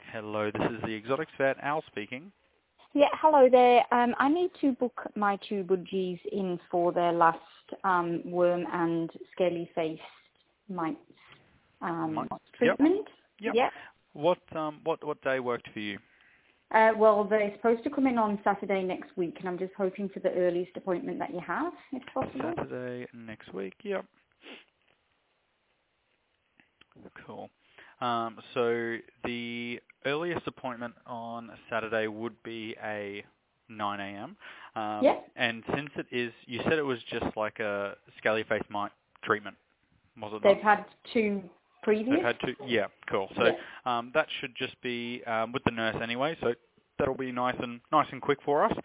Hello, this is the Exotics Vet, Al speaking. Yeah, hello there. I need to book my two budgies in for their last worm and scaly-faced mites treatment. Yep. Yeah. What day worked for you? Well, they're supposed to come in on Saturday next week, and I'm just hoping for the earliest appointment that you have, if possible. Saturday next week. Yep. Cool. So the earliest appointment on Saturday would be a 9 a.m. Yeah. And since it is, you said it was just like a scaly face mite treatment, was it not? They've had two previous. They've had two. Yeah, cool. So Yeah. that should just be with the nurse anyway. So that'll be nice and quick for us.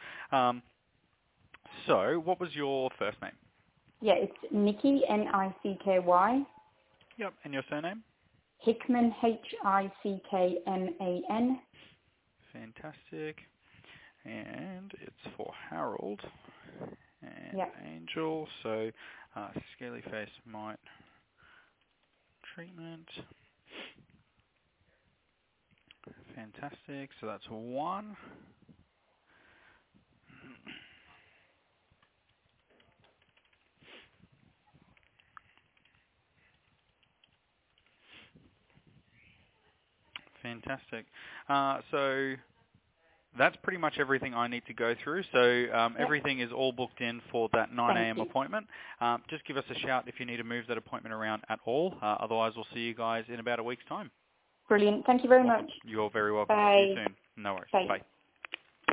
So what was your first name? Yeah, it's Nikki, Nicky. Yep. And your surname? Hickman, Hickman. Fantastic. And it's for Harold and Yep. Angel. So scaly face mite treatment. Fantastic. So that's one. Fantastic. So that's pretty much everything I need to go through. So everything is all booked in for that 9 Thank a.m. you. appointment. Just give us a shout if you need to move that appointment around at all. Otherwise, we'll see you guys in about a week's time. Brilliant. Thank you very Awesome. much. You're very welcome. Bye. See you soon. No worries. Bye. Bye.